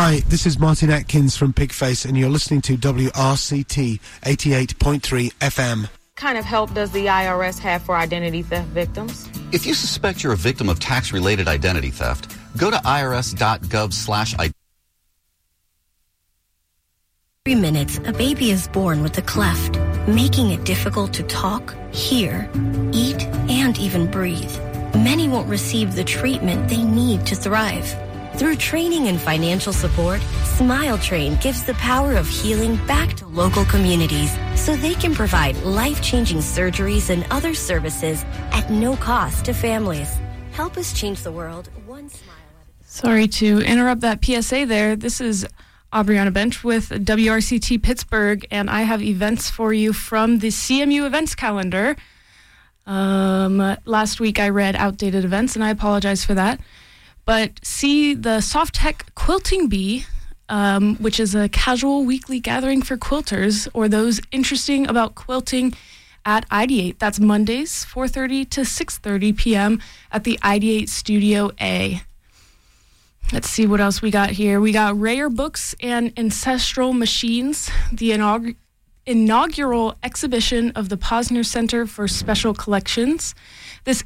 Hi, this is Martin Atkins from Pigface, and you're listening to WRCT 88.3 FM. What kind of help does the IRS have for identity theft victims? If you suspect you're a victim of tax-related identity theft, go to irs.gov/identity. 3 minutes, a baby is born with a cleft, making it difficult to talk, hear, eat, and even breathe. Many won't receive the treatment they need to thrive. Through training and financial support, Smile Train gives the power of healing back to local communities so they can provide life-changing surgeries and other services at no cost to families. Help us change the world one smile at a time. Sorry to interrupt that PSA there. This is Aubriana Bench with WRCT Pittsburgh, and I have events for you from the CMU events calendar. Last week I read outdated events, and I apologize for that. But see the Soft Tech Quilting Bee, which is a casual weekly gathering for quilters or those interesting about quilting at Ideate. That's Mondays, 4:30 to 6:30 p.m. at the Ideate Studio A. Let's see what else we got here. We got Rare Books and Ancestral Machines, the inaugural exhibition of the Posner Center for Special Collections. This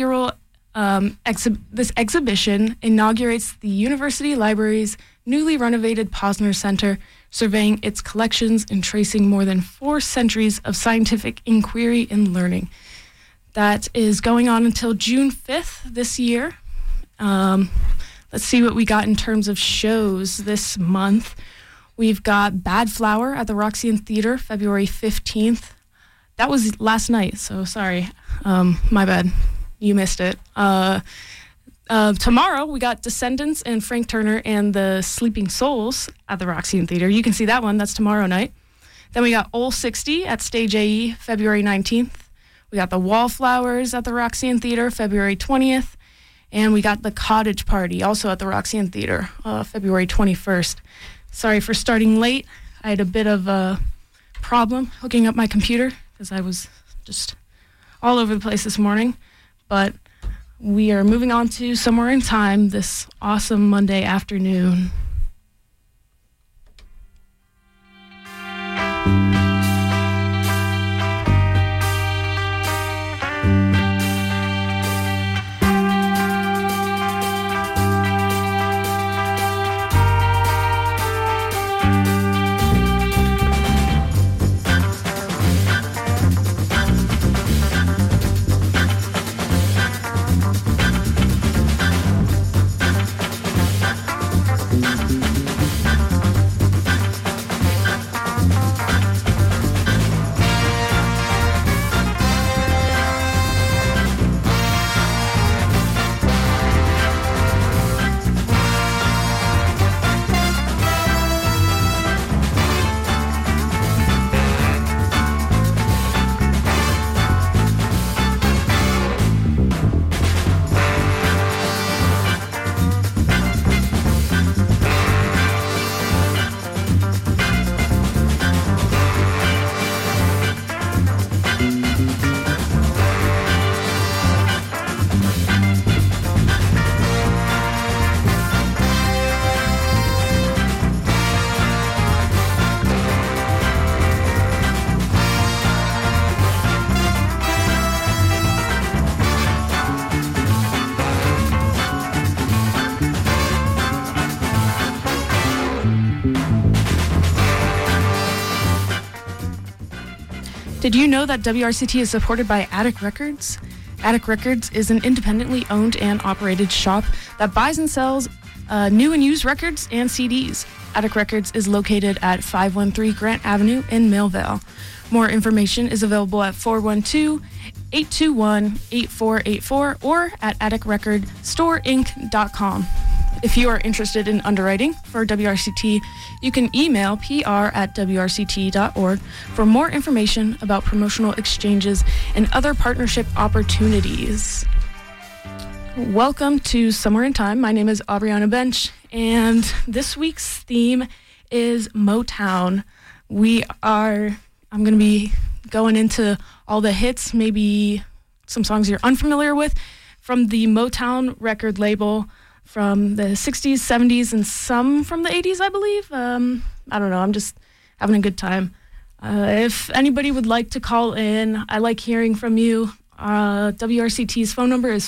exhibition inaugurates the University Library's newly renovated Posner Center, surveying its collections and tracing more than 4 centuries of scientific inquiry and learning. That is going on until June 5th this year. Let's see what we got in terms of shows this month. We've got Bad Flower at the Roxy Theater, February 15th. That was last night, so sorry. My bad. You missed it. Tomorrow, we got Descendants and Frank Turner and the Sleeping Souls at the Roxy Theater. You can see that one. That's tomorrow night. Then we got Ol 60 at Stage AE, February 19th. We got the Wallflowers at the Roxy Theater, February 20th. And we got the Cottage Party, also at the Roxy Theater, February 21st. Sorry for starting late. I had a bit of a problem hooking up my computer because I was just all over the place this morning. But we are moving on to Somewhere in Time this awesome Monday afternoon. Did you know that WRCT is supported by Attic Records? Attic Records is an independently owned and operated shop that buys and sells new and used records and CDs. Attic Records is located at 513 Grant Avenue in Millvale. More information is available at 412-821-8484 or at atticrecordstoreinc.com. If you are interested in underwriting for WRCT, you can email pr@wrct.org for more information about promotional exchanges and other partnership opportunities. Welcome to Somewhere in Time. My name is Aubriana Bench, and this week's theme is Motown. I'm going to be going into all the hits, maybe some songs you're unfamiliar with, from the Motown record label. from the 60s, 70s, and some from the 80s, I believe. I don't know. I'm just having a good time. If anybody would like to call in, I like hearing from you. WRCT's phone number is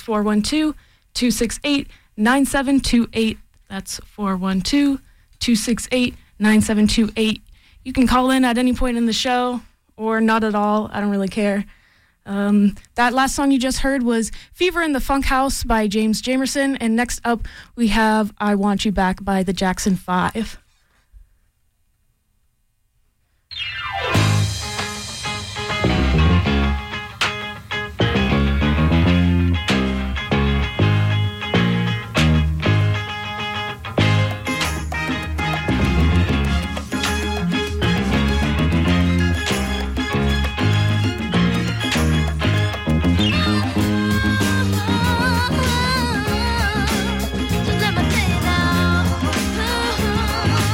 412-268-9728. That's 412-268-9728. You can call in at any point in the show or not at all. I don't really care. That last song you just heard was Fever in the Funk House by James Jamerson. And next up, we have I Want You Back by the Jackson 5. Just let me take it out.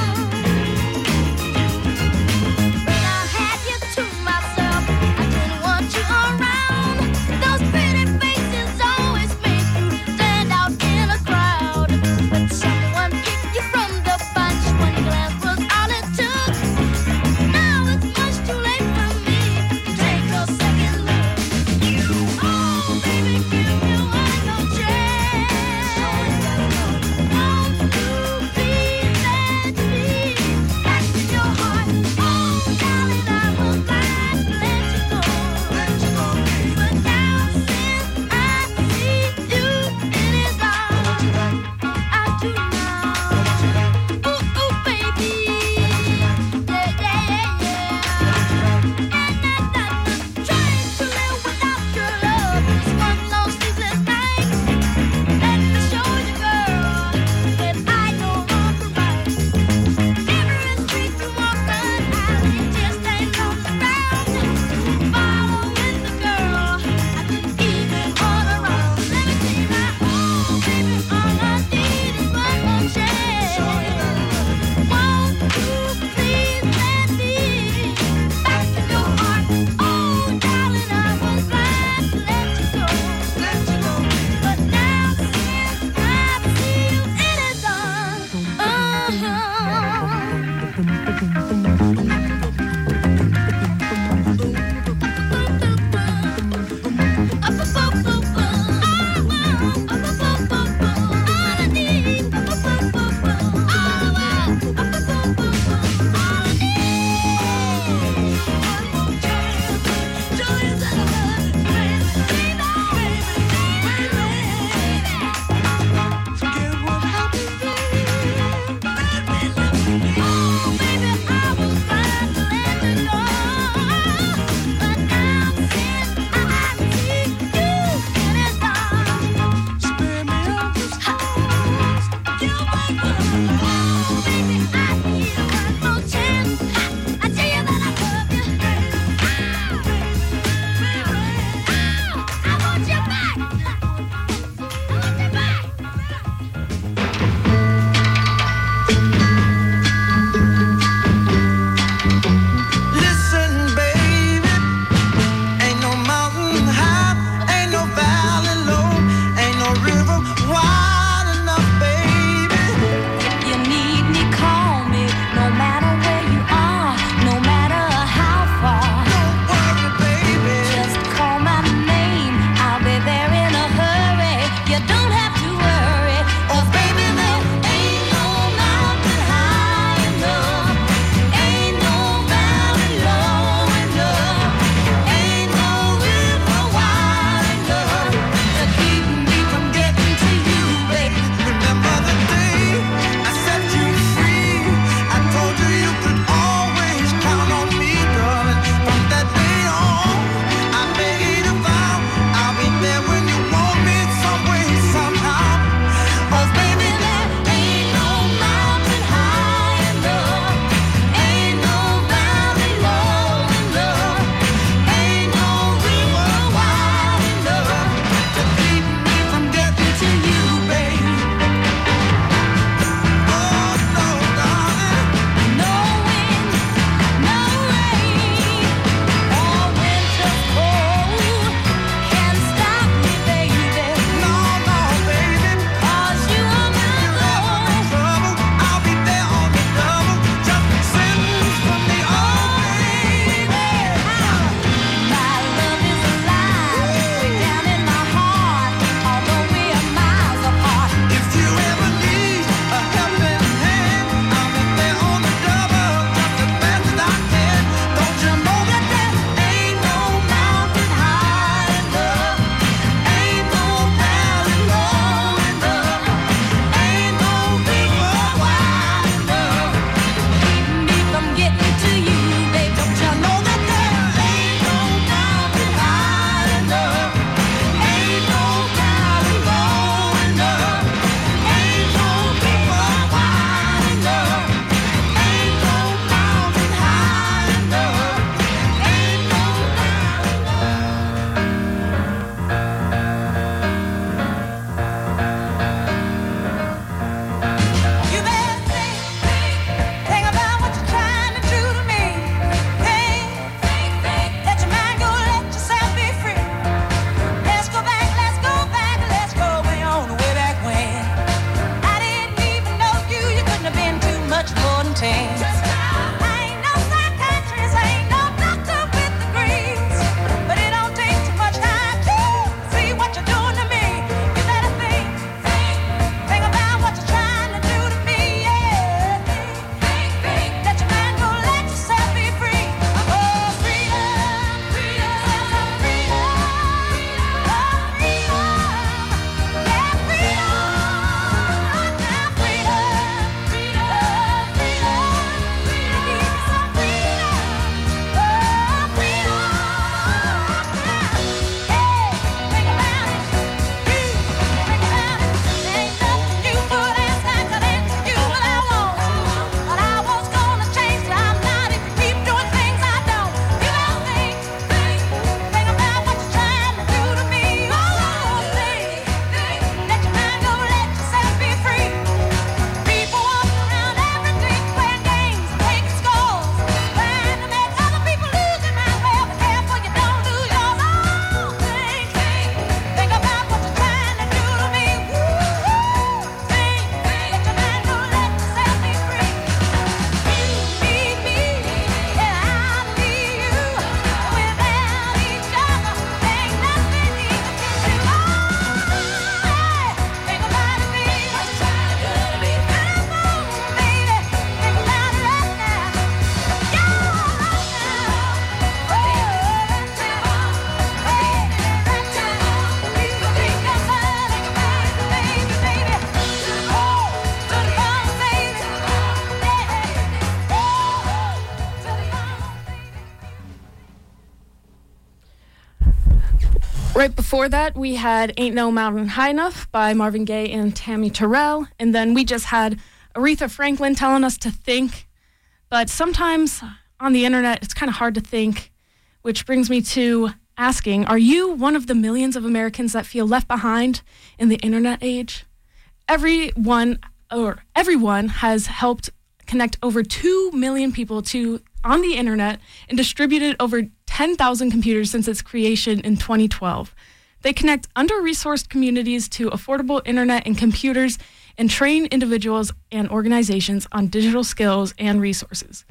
Right before that, we had Ain't No Mountain High Enough by Marvin Gaye and Tammy Terrell. And then we just had Aretha Franklin telling us to think. But sometimes on the internet, it's kind of hard to think, which brings me to asking, are you one of the millions of Americans that feel left behind in the internet age? Everyone has helped connect over 2 million people on the internet and distributed over 10,000 computers since its creation in 2012. They connect under-resourced communities to affordable internet and computers and train individuals and organizations on digital skills and resources.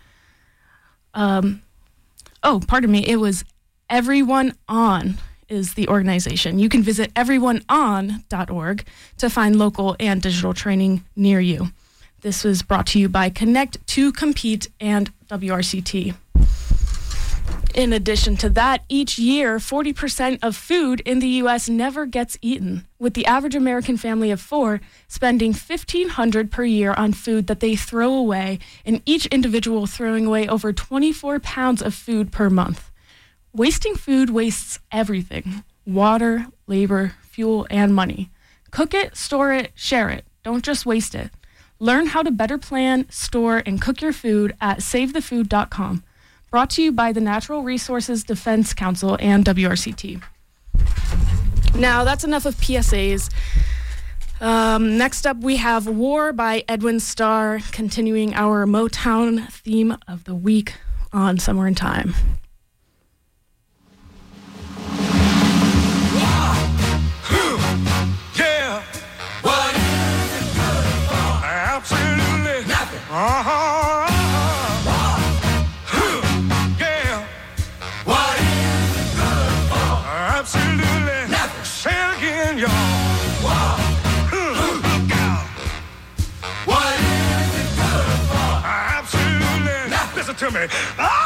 It was Everyone On is the organization. You can visit everyoneon.org to find local and digital training near you. This was brought to you by Connect to Compete and WRCT. In addition to that, each year, 40% of food in the U.S. never gets eaten, with the average American family of 4 spending $1,500 per year on food that they throw away, and each individual throwing away over 24 pounds of food per month. Wasting food wastes everything: water, labor, fuel, and money. Cook it, store it, share it. Don't just waste it. Learn how to better plan, store, and cook your food at SaveTheFood.com. Brought to you by the Natural Resources Defense Council and WRCT. Now, that's enough of PSAs. Next up, we have War by Edwin Starr, continuing our Motown theme of the week on Somewhere in Time. Yeah. What is it good for? Absolutely nothing. Yeah. What is it good for? Absolutely nothing. Say it again, y'all. Look out. What is it good for? Absolutely nothing. Listen to me.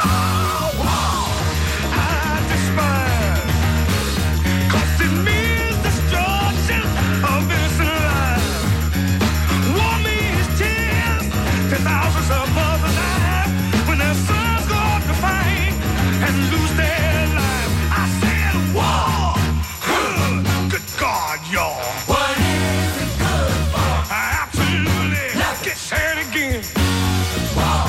I despise. 'Cause it means destruction of innocent lives. War means tears to thousands of mothers alive when their sons go off to fight and lose their lives. I said war. Good God, y'all. What is it good for? Absolutely. Get said again. War.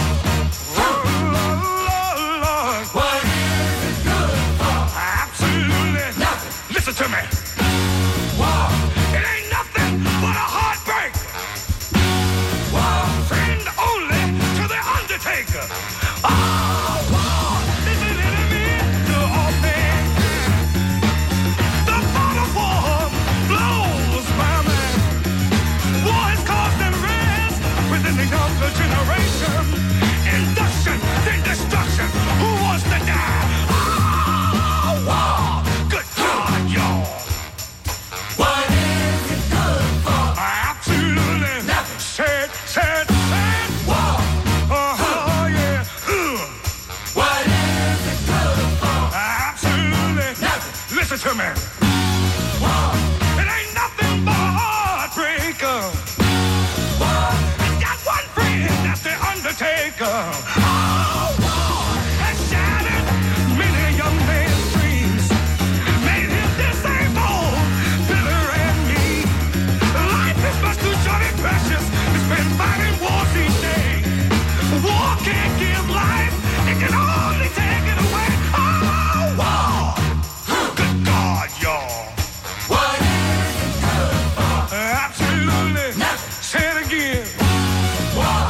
Lord. What is it good for? Absolutely nothing. Listen to me. War. It ain't nothing but a heartbreak. War. Friend only to the undertaker. War. This is enemy to all things. The fog of war blows by man. War has caused unrest within the younger generation. Induction, then destruction. Who wants to die? War. Good God, y'all. What is it good for? Absolutely nothing. Said. War. Yeah. What is it good for? Absolutely nothing. Listen to me. War. It ain't nothing but a heartbreaker. War. It's got one friend, that's the undertaker. War. Has shattered many young men's dreams. Made him disabled, bitter and mean. Life is much too short and precious to spend fighting wars each day. War can't give life, it can only take it away. War. Good God, y'all. What is it good for? Absolutely nothing. Say it again. War.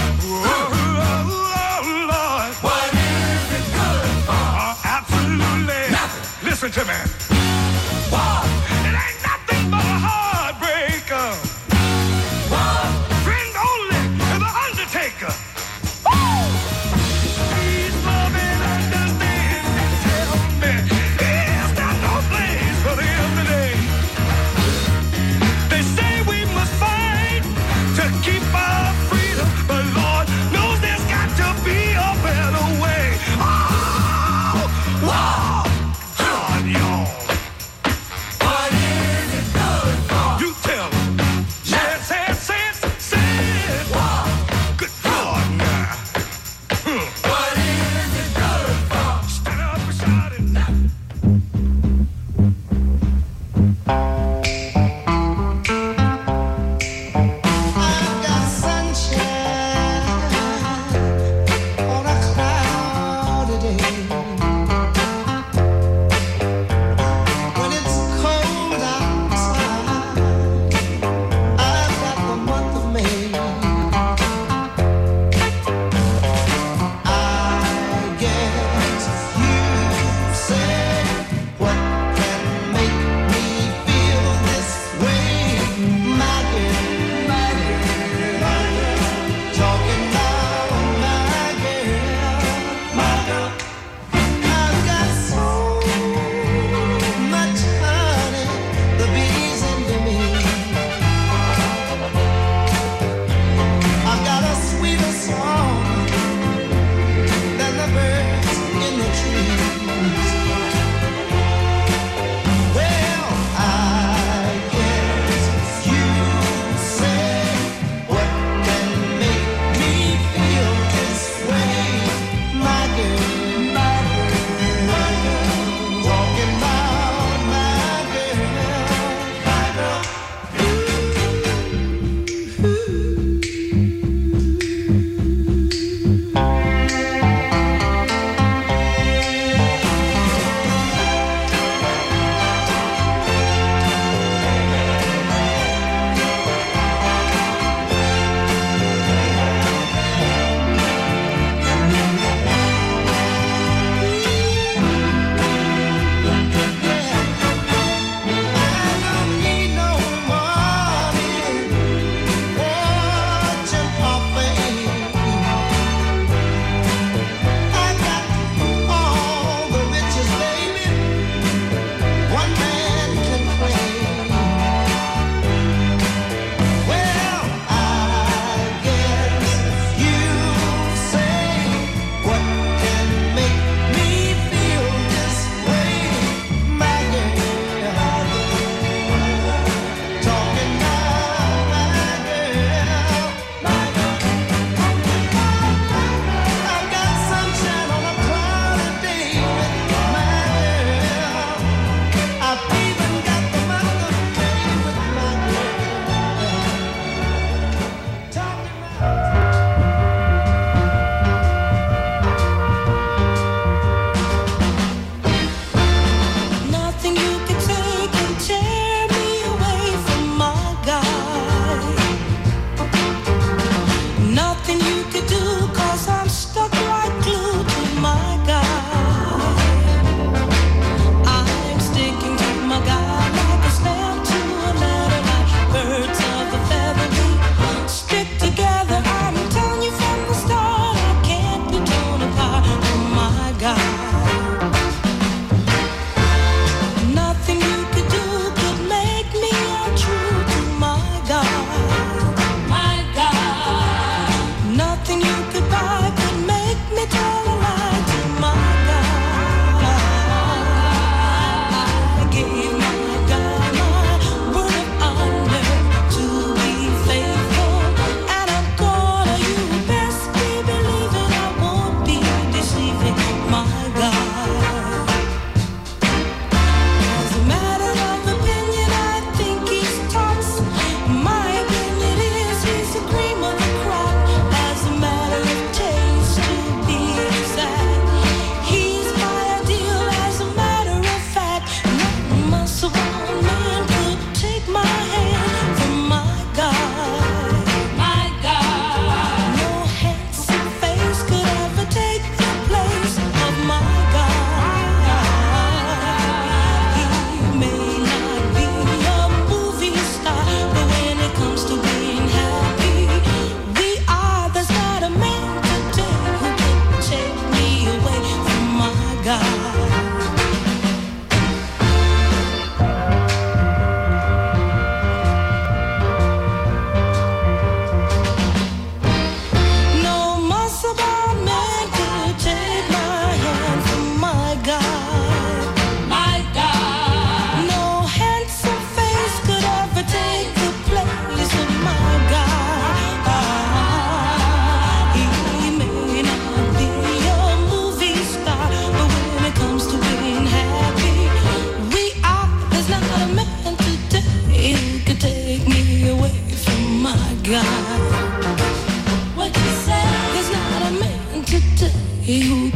Lord. What is it good for? Absolutely nothing. Listen to me. War. It ain't nothing but a heartbreaker. War. Friend only to the undertaker. Woo! Please love and understand and tell me, is there no place for them today? They say we must fight to keep our freedom, but Lord knows there's got to be a better way. War! God, y'all. What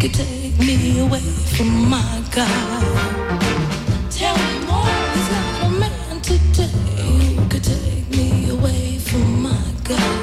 could take me away from my God. Tell me more, he's not a man today who could take me away from my God.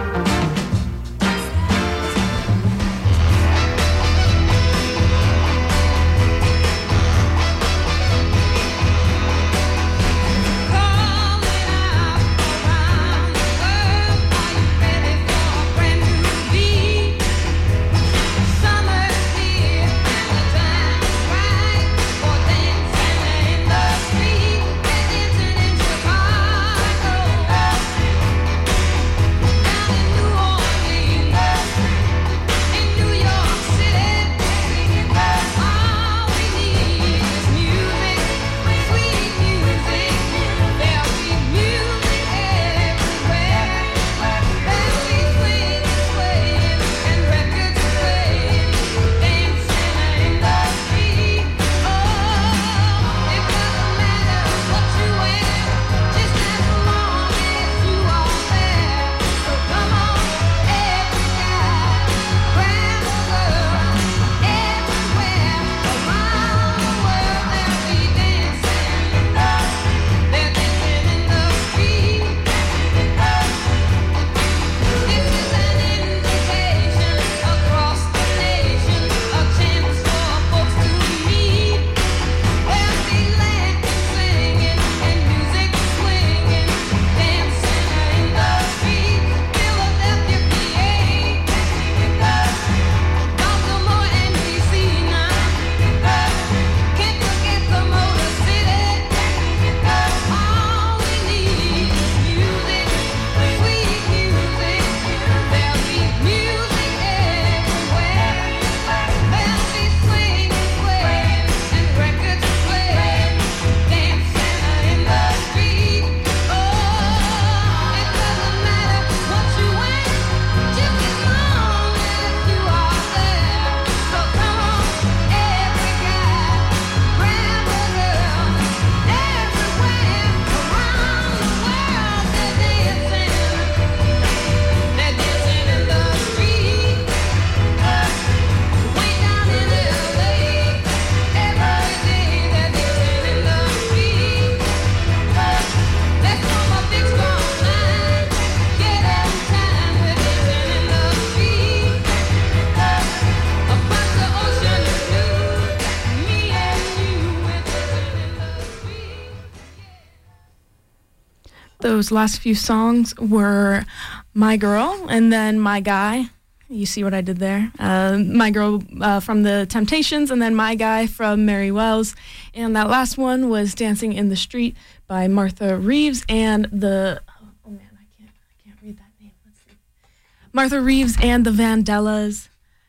Those last few songs were My Girl and then My Guy. You see what I did there? My Girl from the Temptations and then My Guy from Mary Wells. And that last one was Dancing in the Street by Martha Reeves and the... Oh man, I can't read that name. Let's see. Martha Reeves and the Vandellas.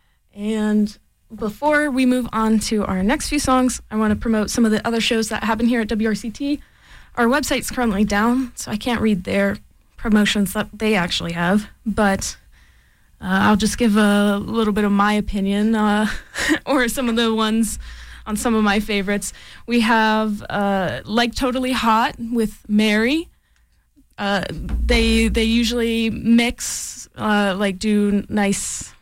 And before we move on to our next few songs, I want to promote some of the other shows that happen here at WRCT. Our website's currently down, so I can't read their promotions that they actually have, but I'll just give a little bit of my opinion, or some of the ones on some of my favorites. We have Like Totally Hot with Mary. They usually mix, do nice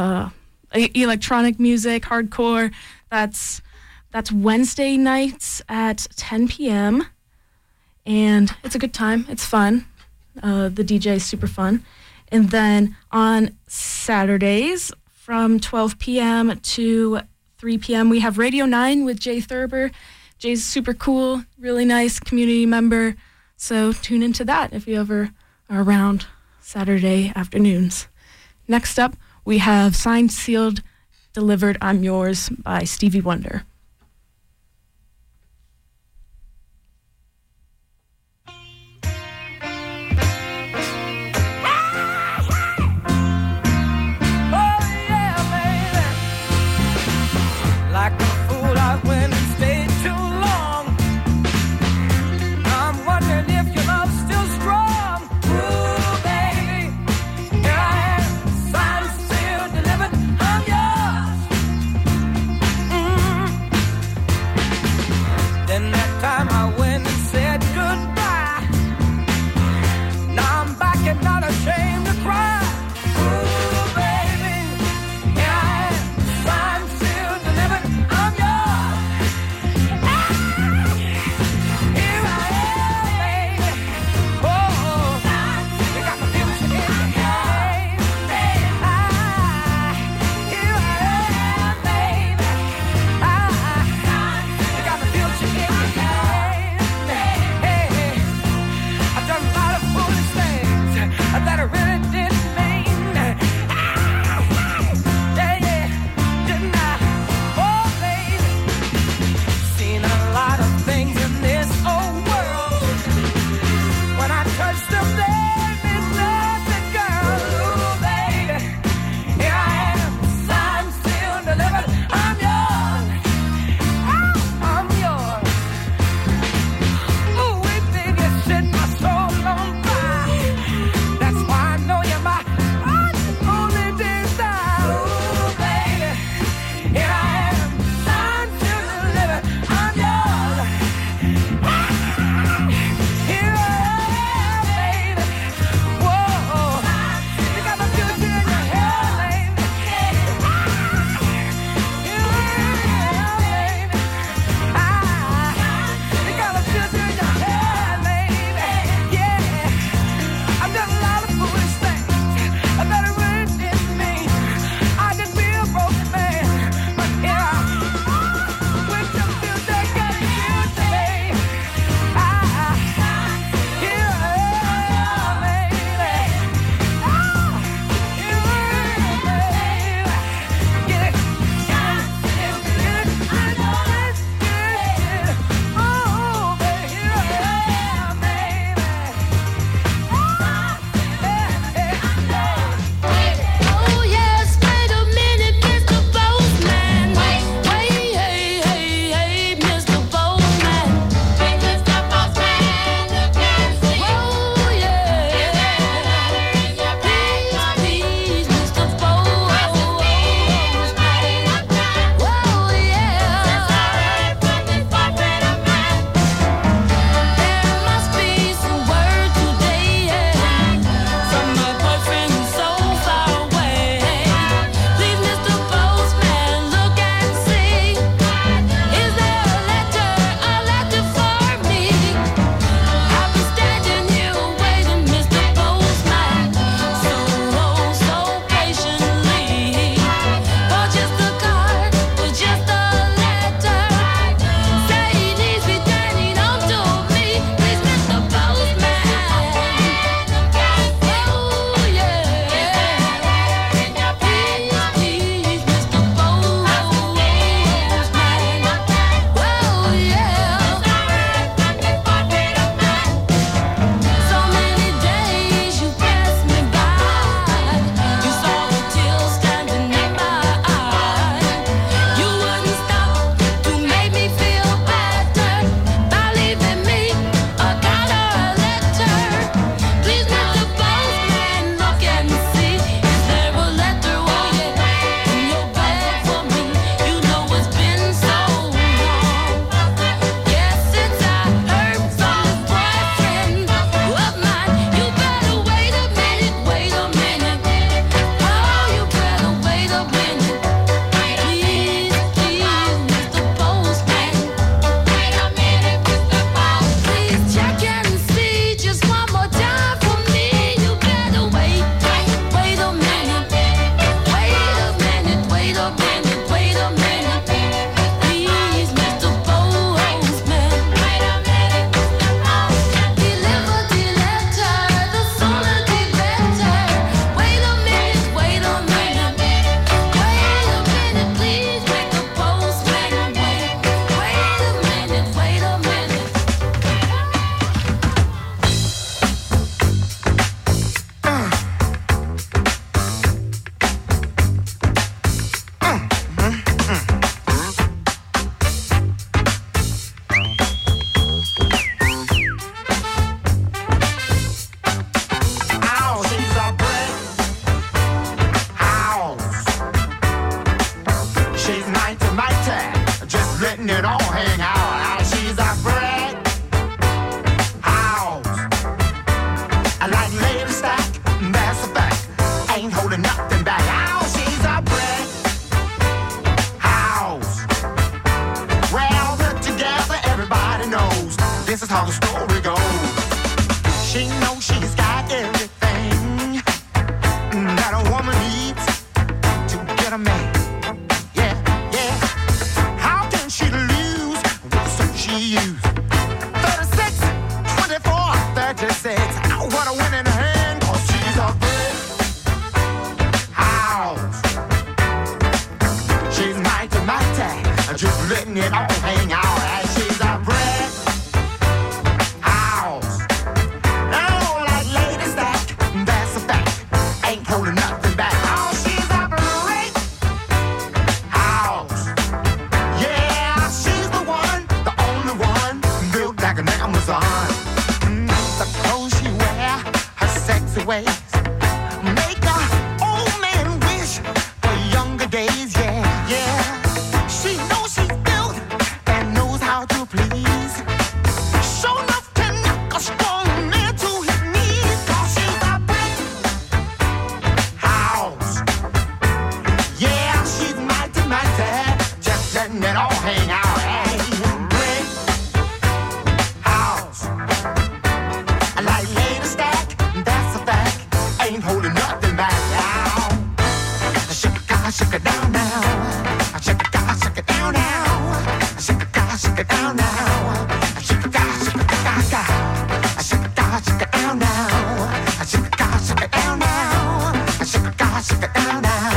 electronic music, hardcore. That's Wednesday nights at 10 p.m., and it's a good time. It's fun. The DJ is super fun. And then on Saturdays from 12 p.m. to 3 p.m., we have Radio 9 with Jay Thurber. Jay's super cool, really nice community member. So tune into that if you ever are around Saturday afternoons. Next up, we have Signed, Sealed, Delivered, I'm Yours by Stevie Wonder. Ashamed to cry. Ooh, baby, yeah, I'm this is how the story goes. She knows she's got everything that a woman needs to get a man. Yeah, yeah. How can she lose with the suit she used? 36, 24, 36. Oh, what a winning hand, 'cause she's a brick house. She's mighty, mighty, just letting it all hang out. And she's a brick house. Oh, like Lady Stack, that's a fact. Ain't holding nothing back. Oh, she's a brick house. Yeah, she's the one, the only one, built like an Amazon. The clothes she wear, her sexy ways, make a old man wish for younger days. Yeah, yeah. She knows she's built and knows how to please. Show enough to knock a strong man to his knees. 'Cause she's a brick house. Yeah, she's mighty, mighty, just letting it all hang out. Hey, brick house. Like Lady Stack, that's a fact. Ain't holding nothing back now. Shake it down now. Shake it down now. Shake it down now. Shake it down now. Shake it down now. Shake it down now. Shake it down now.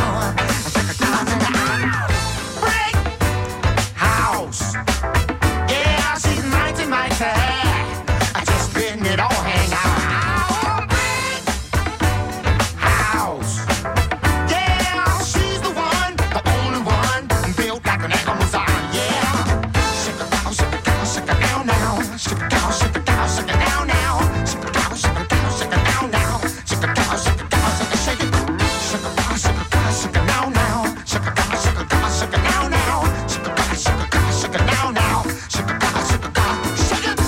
Break house. Yeah, she's mighty, mighty. Just letting it all hang out. Break house. Yeah, she's the one, the only one, built like an Amazon. Yeah. Shake it down now. Shake it down now. Shake it down now. Shake it down, shake it now now. Shake it. Shake it down now. Shake it now now. Shake it now. Shake it down, shake it.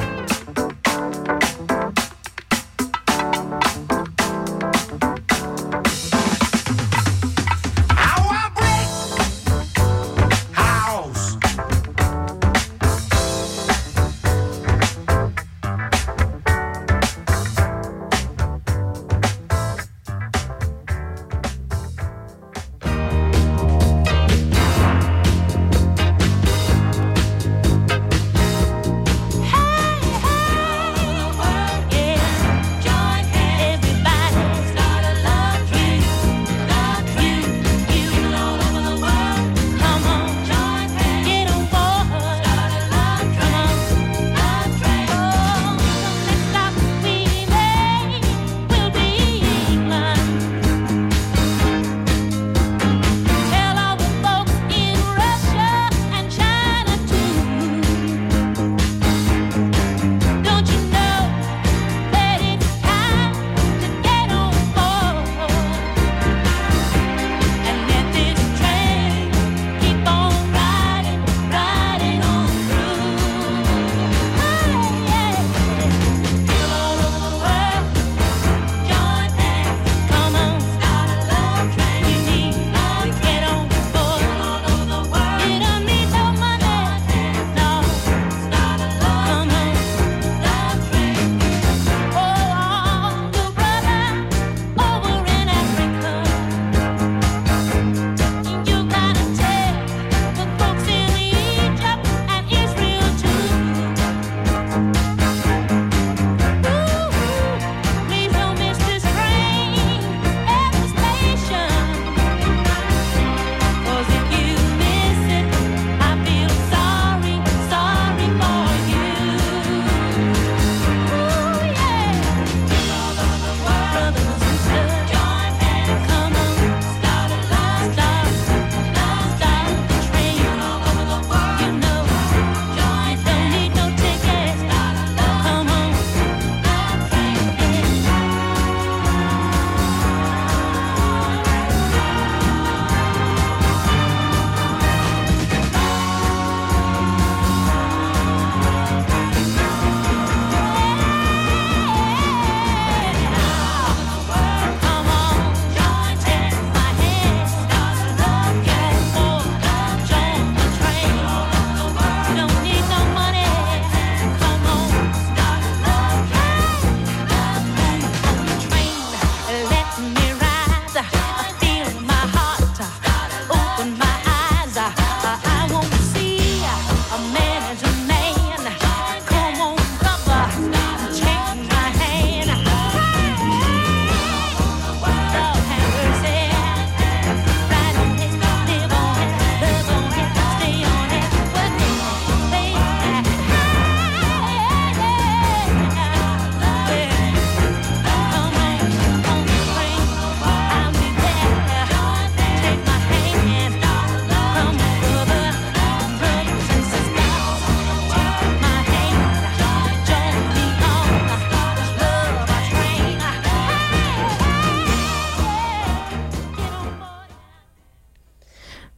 How I break house.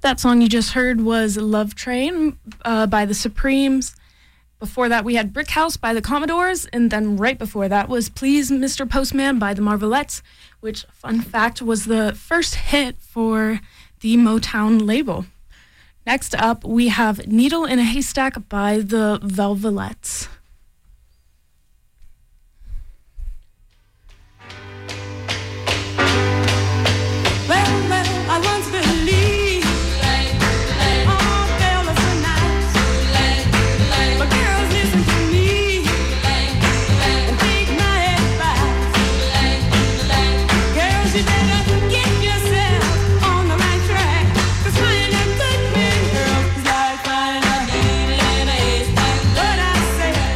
That song you just heard was Love Train by the Supremes. Before that, we had Brick House by the Commodores, and then right before that was Please Mr. Postman by the Marvelettes, which, fun fact, was the first hit for the Motown label. Next up, we have Needle in a Haystack by the Velvelettes. I once believed all fellas were nice, but girls listen to me and take my advice. Girls, you better get yourself on the right track, 'cause finding a good man, girl, is like finding a needle in a haystack. What I say.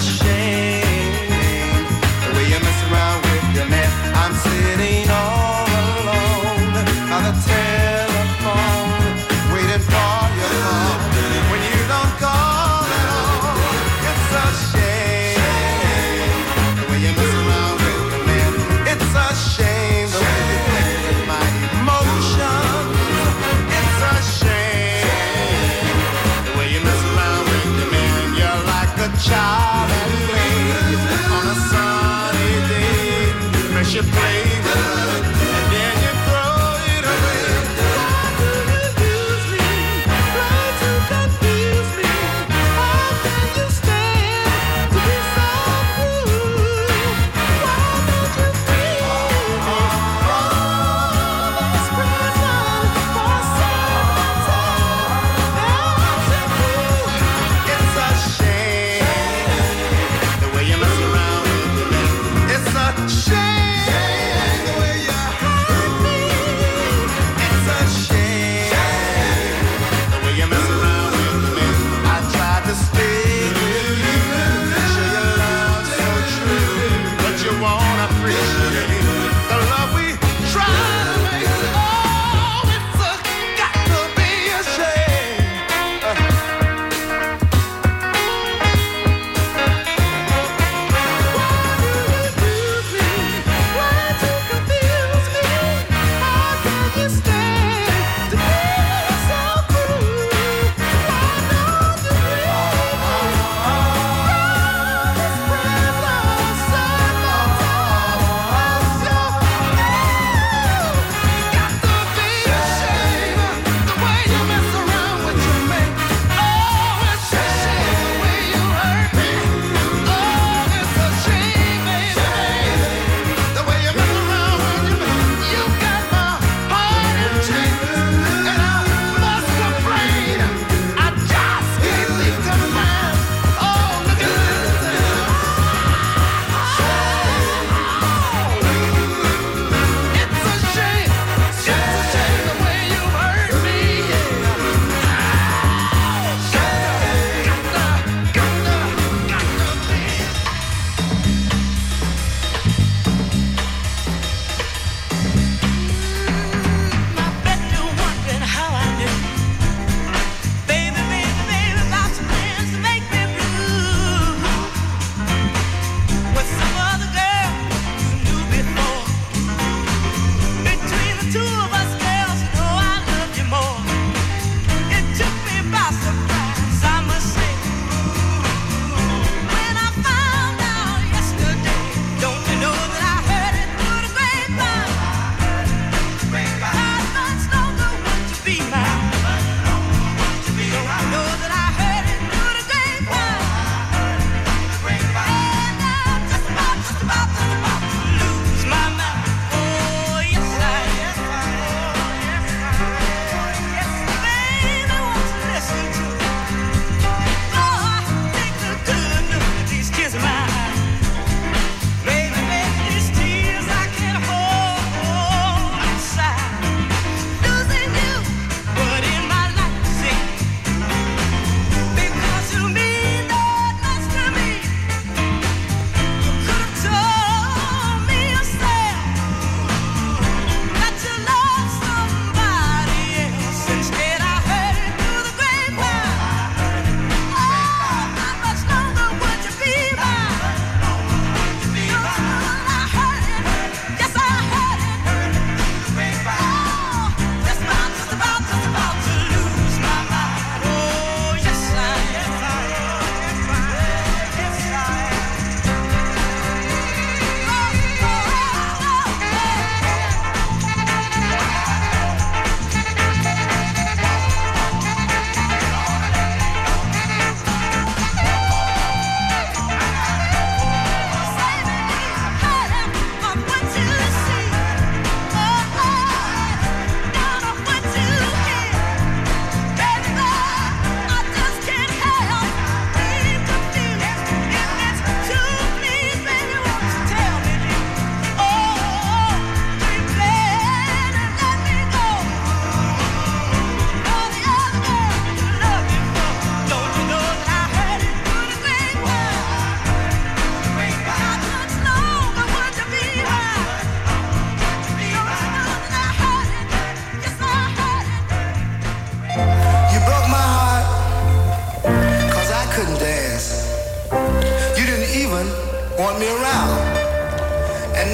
shame the way you mess around with your man. I'm sitting all alone on the telephone, waiting for your call. When you don't call at all, it's a shame the way you mess around with your man. It's a shame the way you play with my emotions. It's a shame the way you mess around with your man. You're like a child at play on a sunny day. First you play with it, and then you throw it away. Why do you use me? Try to confuse me. How can you stand to be so cruel? Why don't you feel this prison for so it's a shame the way you mess around with me. It's a shame the way you hurt me. It's a shame the way you mess around with me. I tried to stay with you, show your love so true, but you won't appreciate the love we try to make. Oh, it's a got to be a shame.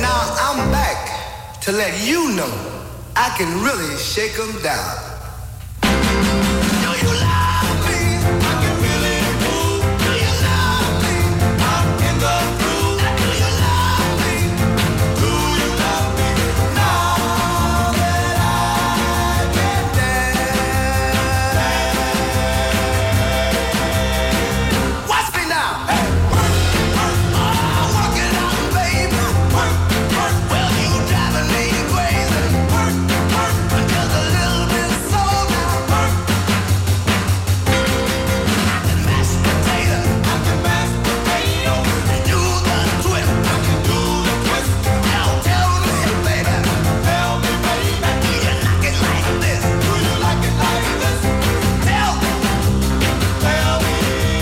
now I'm back to let you know I can really shake 'em down. Do you love me? I can really move. Do you love me? I'm in the groove. Do you love me? Do you love me? Now that I can dance. Watch me now. Hey. Work it out, baby. Work. Well, you driving me crazy. Work. Just a little bit slow now. Work. I can mash potato. And do the twist. Do you like it like this? Do you like it like this? Tell me. Tell me.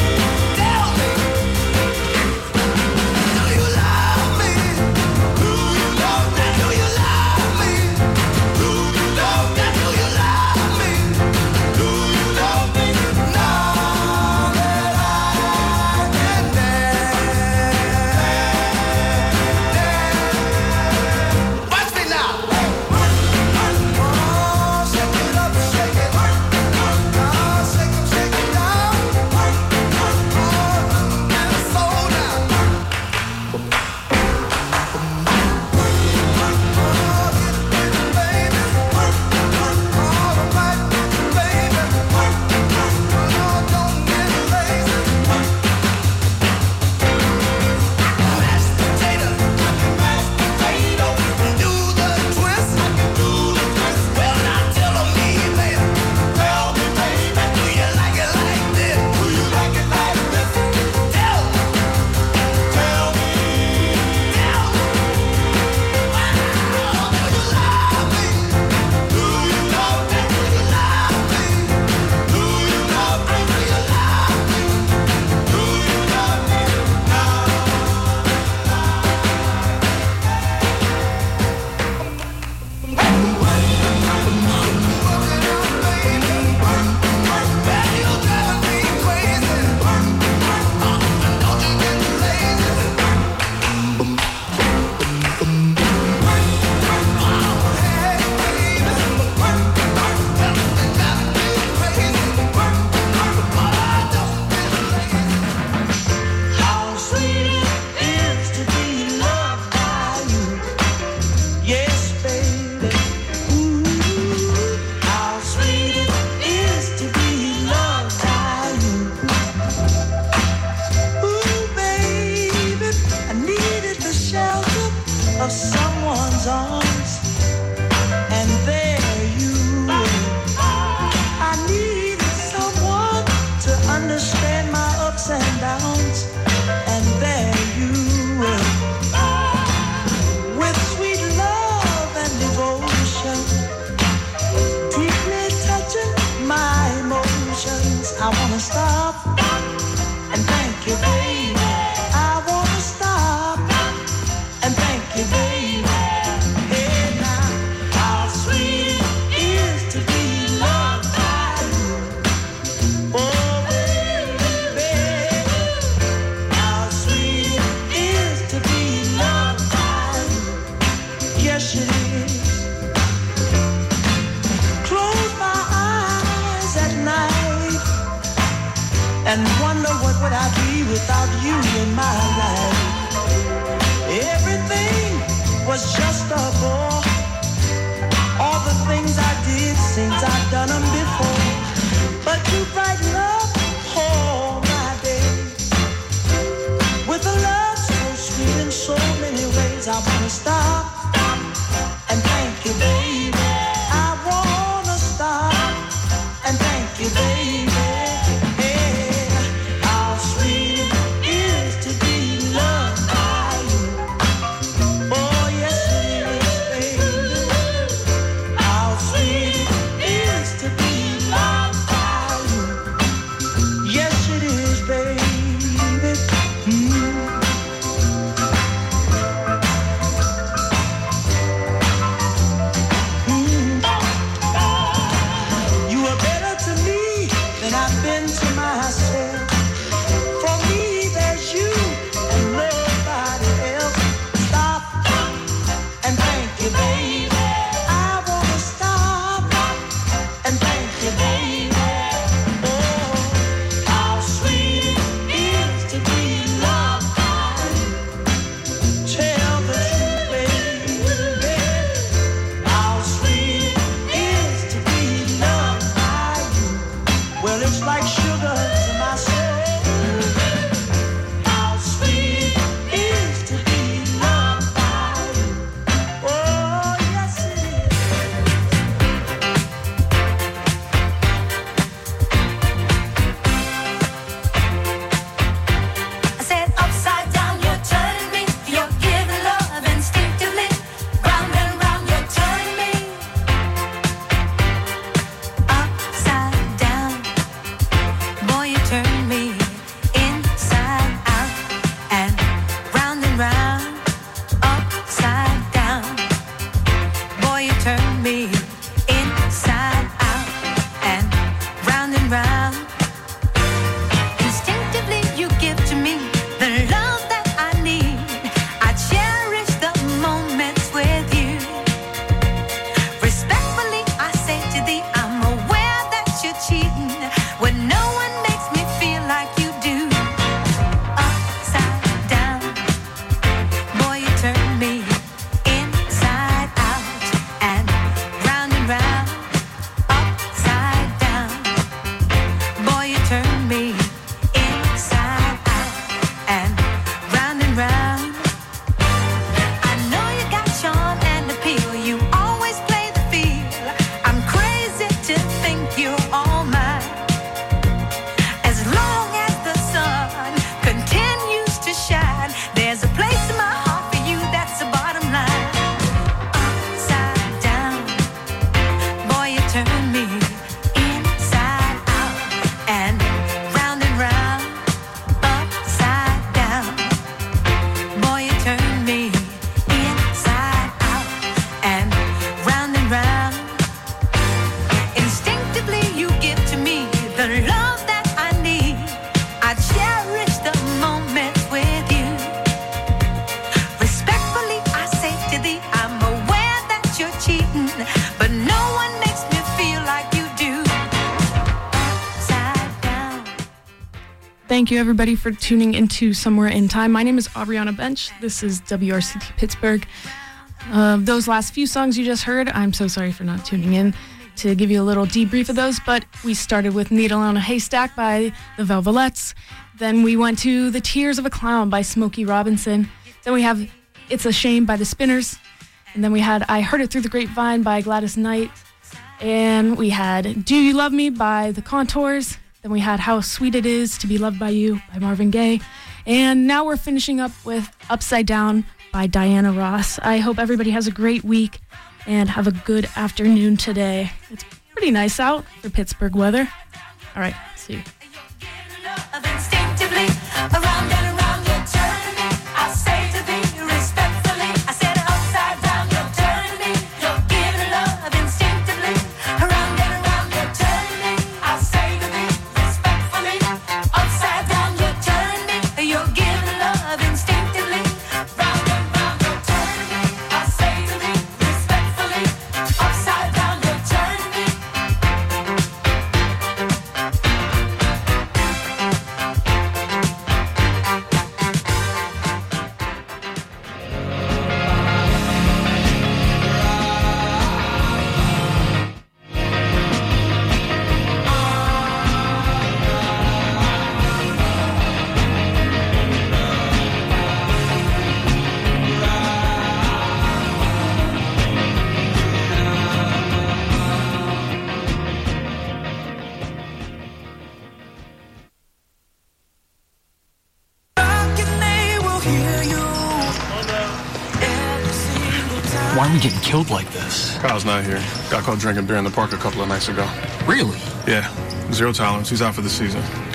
Do you love me? Do you love me? Do you love me? Do you love me? Do you love me? Do you love me? Now that I can dance. Watch me now. Shake it up, shake it. Shake it down. And slow down. How sweet it is to be loved by you. Yes, baby. Ooh, how sweet it is to be loved by you. Ooh, baby, I needed the shelter of someone's arms, and there you were. I needed someone to understand my ups and downs, and there you were. With sweet love and devotion, deeply touching my emotions. I wanna stop and thank you, baby. I wanna stop and thank you, baby. Hey now, how sweet it is to be loved by you. Oh, baby, how sweet it is to be loved by you. Yes, it is. Close my eyes at night and wonder what would I be without you in my life. Everything was just a bore. All the things I did seems I've done them before. But you brighten up all my days with a love so sweet in so many ways. I wanna stop and thank you, baby. I wanna stop and thank you, baby. Hey, how sweet it is to be loved by you. Oh, yes, it is. Thank you, everybody, for tuning into Somewhere in Time. My name is Aubriana Bench. This is WRCT Pittsburgh. Those last few songs you just heard, I'm so sorry for not tuning in to give you a little debrief of those, but we started with Needle on a Haystack by the Velvelettes. Then we went to The Tears of a Clown by Smokey Robinson. Then we have It's a Shame by the Spinners. And then we had I Heard It Through the Grapevine by Gladys Knight. And we had Do You Love Me by The Contours. Then we had How Sweet It Is to Be Loved by You by Marvin Gaye. And now we're finishing up with Upside Down by Diana Ross. I hope everybody has a great week and have a good afternoon today. It's pretty nice out for Pittsburgh weather. All right, see you. Why are we getting killed like this? Kyle's not here. Got caught drinking beer in the park a couple of nights ago. Really? Yeah. Zero tolerance. He's out for the season.